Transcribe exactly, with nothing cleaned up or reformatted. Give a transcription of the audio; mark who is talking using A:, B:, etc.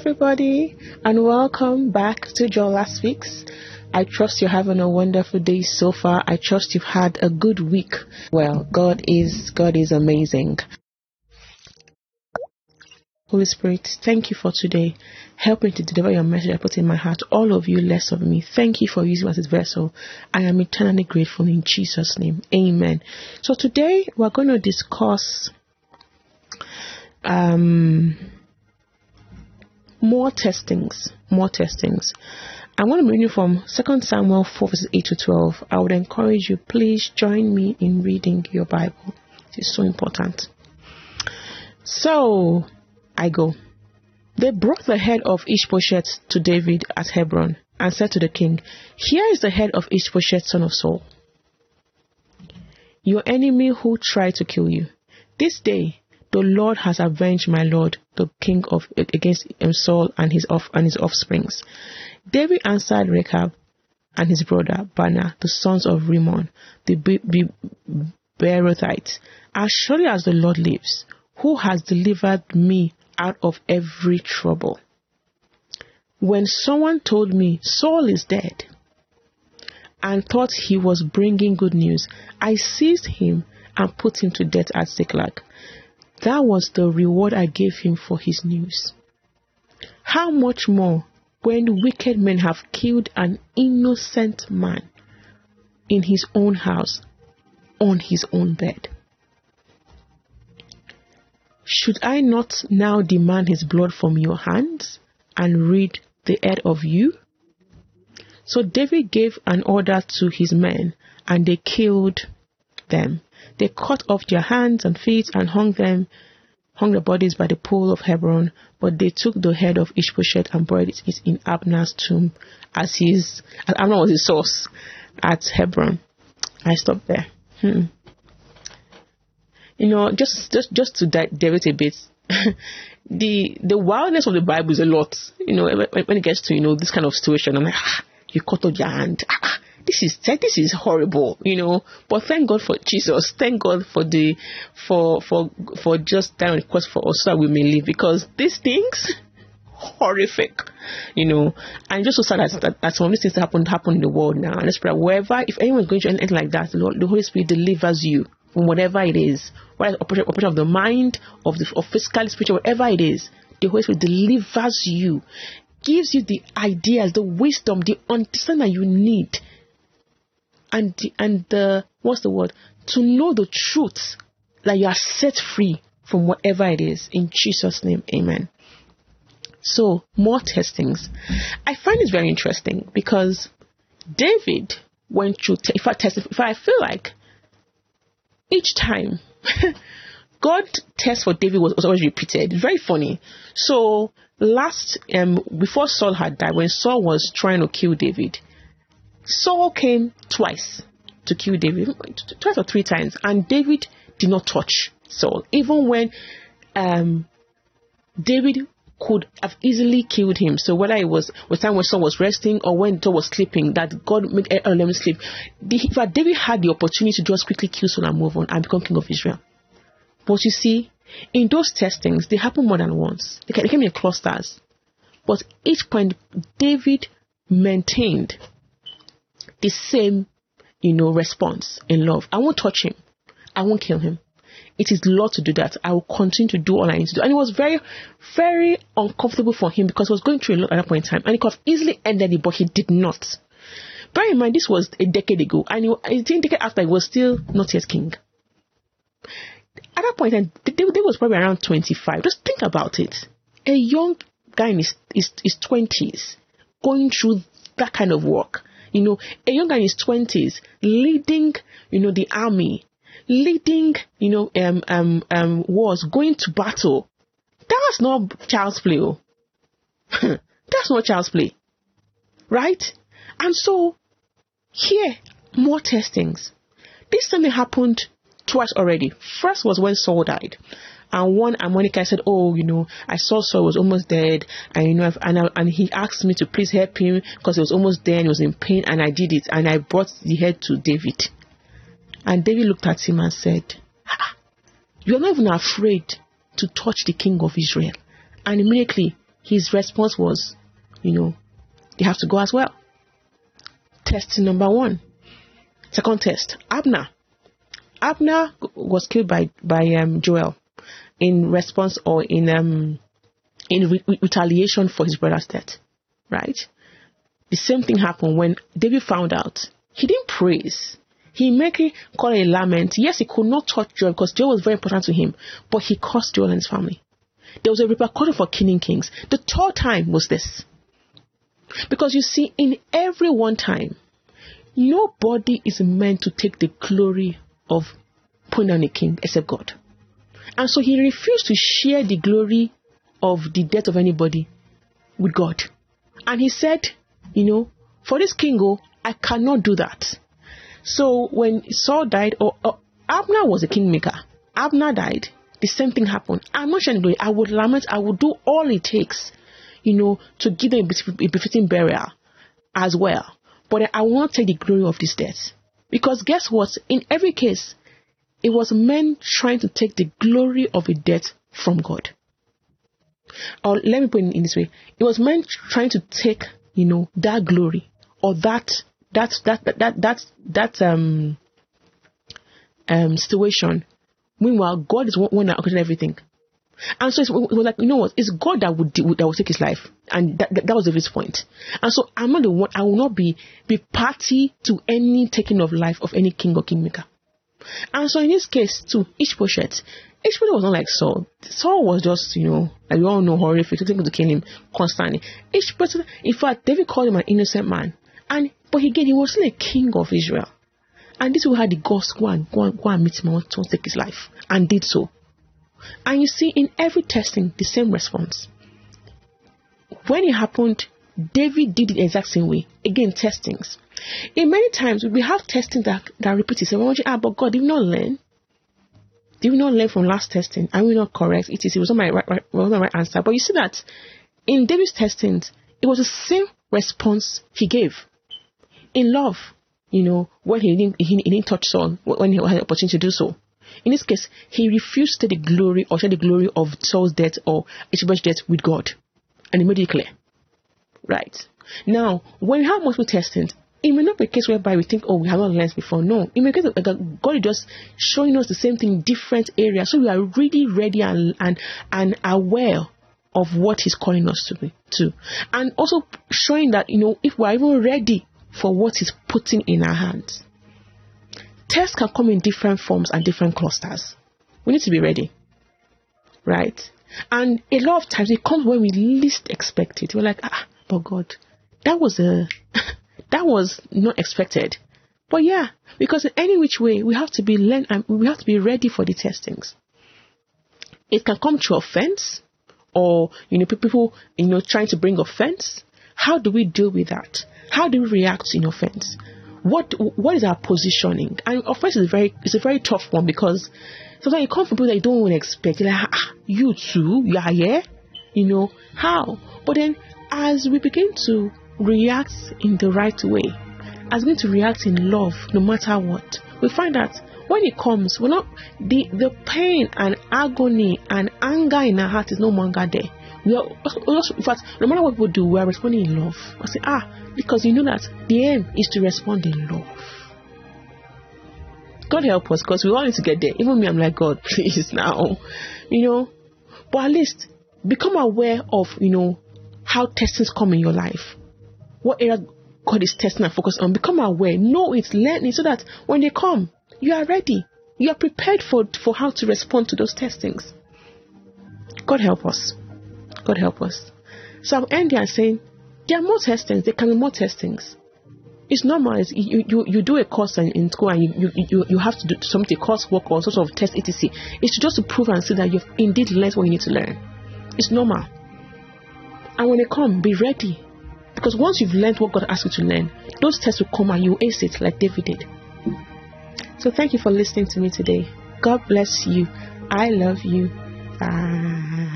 A: everybody, and welcome back to Joel Last Weeks. I trust you're having a wonderful day so far. I trust you've had a good week. Well, God is God is amazing. Holy Spirit, thank you for today. Help me to deliver your message I put in my heart. All of you, less of me. Thank you for using me as a vessel. I am eternally grateful in Jesus' name. Amen. So today we're going to discuss um more testings. More testings. I'm going to be reading from Second Samuel four verses eight to twelve. I would encourage you, please join me in reading your Bible. It is so important. So I go. They brought the head of Ishbosheth to David at Hebron and said to the king, "Here is the head of Ishbosheth, son of Saul, your enemy who tried to kill you. This day the Lord has avenged my lord, the king of against Saul and his off and his offsprings." David answered Rechab and his brother Baanah, the sons of Rimmon, the Beerothites, "As surely as the Lord lives, who has delivered me out of every trouble. When someone told me Saul is dead and thought he was bringing good news, I seized him and put him to death at Ziklag. That was the reward I gave him for his news. How much more when wicked men have killed an innocent man in his own house, on his own bed? Should I not now demand his blood from your hands and rid the head of you?" So David gave an order to his men, and they killed them. They cut off their hands and feet and hung them, hung the bodies by the pool of Hebron. But they took the head of Ishbosheth and buried it in Abner's tomb, as his as Abner was his source at Hebron. I stopped there. Hmm. You know, just just just to derivate a bit, the the wildness of the Bible is a lot. You know, when, when it gets to you know this kind of situation, I'm like, ah, you cut off your hand. Ah, this is this is horrible. You know, but thank God for Jesus. Thank God for the for for for just dying on the cross for us so that we may live. Because these things, horrific. You know, and just so sad that, that, that some of these things that happen happen in the world now. And let's pray, wherever, if anyone's going through anything like that, the, Lord, the Holy Spirit delivers you from whatever it is, whether it's operation, operation of the mind, of the of physical, spiritual, whatever it is. The Holy Spirit delivers you, gives you the ideas, the wisdom, the understanding that you need, and the, and the what's the word to know the truth, that you are set free from whatever it is. In Jesus' name, amen. So more testings. I find it very interesting because David went through. Te- if I test, if I feel like each time God test for David was, was always repeated. Very funny. So last um before Saul had died, when Saul was trying to kill David, Saul came twice to kill David, twice or three times, and David did not touch Saul. Even when um David could have easily killed him. So whether it was the time when Saul was resting or when Saul was sleeping, that God made uh, let him sleep. The, but David had the opportunity to just quickly kill Saul and move on and become king of Israel. But you see, in those testings, they happen more than once. They came in clusters. But each point, David maintained the same, you know, response in love. I won't touch him. I won't kill him. It is Lord to do that. I will continue to do all I need to do. And it was very, very uncomfortable for him because he was going through a lot at that point in time. And he could have easily ended it, but he did not. Bear in mind, this was a decade ago. And he, I think a decade after, he was still not yet king. At that point in time, David was probably around twenty-five. Just think about it. A young guy in his, his, his twenties going through that kind of work. You know, a young guy in his twenties leading, you know, the army. Leading, you know, um, um, um, wars, going to battle. That's not child's play. Oh. That's not child's play. Right? And so, here, more testings. This time it happened twice already. First was when Saul died. And one Ammonite said, oh, you know, I saw Saul was almost dead. And, you know, and, I, and he asked me to please help him because he was almost dead and he was in pain. And I did it. And I brought the head to David. And David looked at him and said, ah, you're not even afraid to touch the king of Israel. And immediately his response was, you know, they have to go as well. Test number one. Second test, Abner. Abner was killed by by um, Joel in response or in um in re- retaliation for his brother's death, right? The same thing happened when David found out. He didn't praise. He merely called a lament. Yes, he could not touch Joel because Joel was very important to him, but he cursed Joel and his family. There was a repercussion for killing kings. The third time was this. Because you see, in every one time, nobody is meant to take the glory of putting down a king except God. And so he refused to share the glory of the death of anybody with God. And he said, you know, for this king, oh, I cannot do that. So when Saul died, or, or Abner was a kingmaker. Abner died. The same thing happened. I'm not sharing glory. I would lament. I would do all it takes, you know, to give them a befitting burial as well. But I will not take the glory of this death. Because guess what? In every case, it was men trying to take the glory of a death from God. Or let me put it in this way. It was men trying to take, you know, that glory or that that that that that that, that um um situation. Meanwhile, God is one that orchestrated everything. And so it was like, you know what? It's God that would that would take his life, and that, that, that was David's point. And so I'm not the one. I will not be be party to any taking of life of any king or kingmaker. And so in this case, too, Ishbosheth, Ishbosheth was not like Saul. Saul was just, you know, like we all know, horrific, taking to kill him constantly. Ishbosheth, in fact, David called him an innocent man, and but again, he was still a king of Israel. And this who had the guts go and go and go and meet him and to take his life, and did so. And you see, in every testing, the same response. When it happened, David did it the exact same way. Again, testings. In many times, we have testing that, that repeat itself. Ah, but God, did we not learn? Did we not learn from last testing? Are we not correct? It is. It was not my right, right, was not my right answer. But you see that in David's testings, it was the same response he gave. In love, you know, when he didn't, he, he didn't touch Saul, when he had the opportunity to do so. In this case, he refused to take the glory or share the glory of Saul's death or Ishbosheth's death with God. And he made it clear. Right. Now, when we have multiple testings, it may not be a case whereby we think, oh, we have not learned before. No. It may be a case that God is just showing us the same thing in different areas. So we are really ready and, and, and aware of what he's calling us to be to. And also showing that, you know, if we are even ready for what he's putting in our hands. Tests can come in different forms and different clusters. We need to be ready. Right? And a lot of times it comes when we least expect it. We're like, ah, but God, that was a that was not expected. But yeah, because in any which way we have to be learn and we have to be ready for the testings. It can come through offense, or you know, people you know trying to bring offense. How do we deal with that? How do we react in offense? What what is our positioning? And offense is very it's a very tough one, because sometimes it comes from people that you don't even expect. You're like, ah, you too, you are here, you know how? But then, as we begin to react in the right way, as we begin to react in love, no matter what, we find that when it comes, we're not the the pain and agony and anger in our heart is no longer there. We are also, in fact, no matter what people do, we are responding in love. I say, ah, because you know that the aim is to respond in love. God help us, because we all need to get there. Even me, I'm like, God, please now, you know. But at least become aware of, you know, how testings come in your life. What area God is testing and focus on. Become aware, know it, learn it, so that when they come, you are ready. You are prepared for for how to respond to those testings. God help us. God help us. So I'm ending and saying, there are more testings. There can be more testings. It's normal. It's, you, you you do a course in, in school, and you, you you have to do something, coursework or sort of test, et cetera. It's just to prove and see that you've indeed learned what you need to learn. It's normal. And when they come, be ready, because once you've learned what God asked you to learn, those tests will come and you ace it like David did. So thank you for listening to me today. God bless you. I love you. Bye.